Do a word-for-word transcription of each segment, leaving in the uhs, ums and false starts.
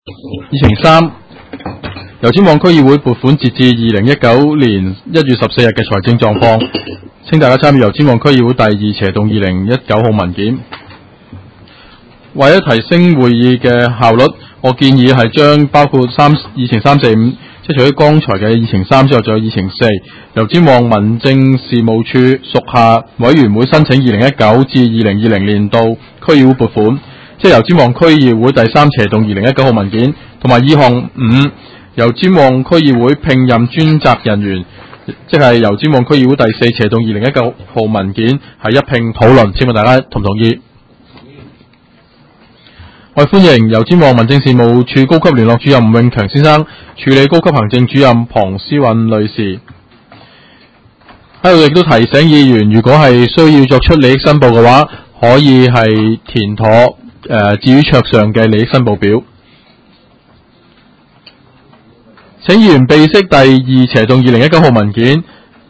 議程三，油尖旺區議會撥款截至二零一九年一月十四日嘅財政狀況，請大家參與油尖旺區議會第二斜動二零一九號文件。為咗提升會議嘅效率，我建議係將包括三議程三四五，即係除咗剛才嘅議程三之外，仲有議程四，油尖旺民政事務處屬下委員會申請二零一九至二零二零年度區議會撥款，即係油尖旺區議會第三斜動二零一九號文件，同埋議項五，油尖旺區議會聘任專責人員，即係油尖旺區議會第四斜動二零一九號文件，係一併討論。請問大家同唔同意？我歡迎油尖旺民政事務處高級聯絡主任吳永強先生，處理高級行政主任龐思韻女士。喺度亦都提醒議員，如果係需要作出利益申報嘅話，可以係填妥誒、呃、置於桌上嘅利益申報表。請議員備悉第二斜動二零一九號文件，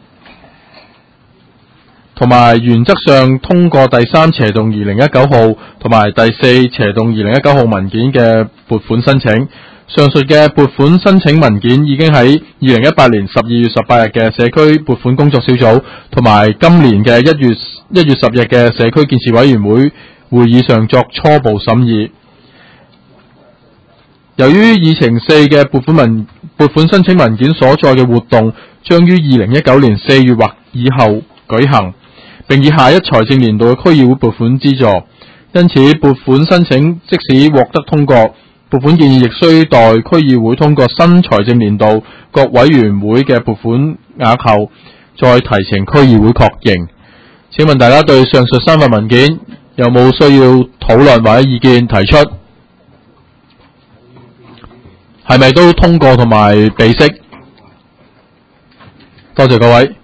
同埋原則上通過第三斜動二零一九號同埋第四斜動二零一九號文件嘅撥款申請。上述嘅撥款申請文件已經喺二零一八年十二月十八日嘅社區撥款工作小組同埋今年嘅一月一月十日嘅社區建設委員會會議上作初步審議。由於議程四嘅撥款文撥款申請文件所在嘅活動將於二零一九年四月或以後舉行，並以下一財政年度嘅區議會撥款資助，因此撥款申請即使獲得通過，撥款建議亦需待區議會通過新財政年度各委員會嘅撥款額後，再提呈區議會確認。請問大家對上述三份文件有冇需要討論或者意見提出？係咪都通過同埋備悉？多謝各位。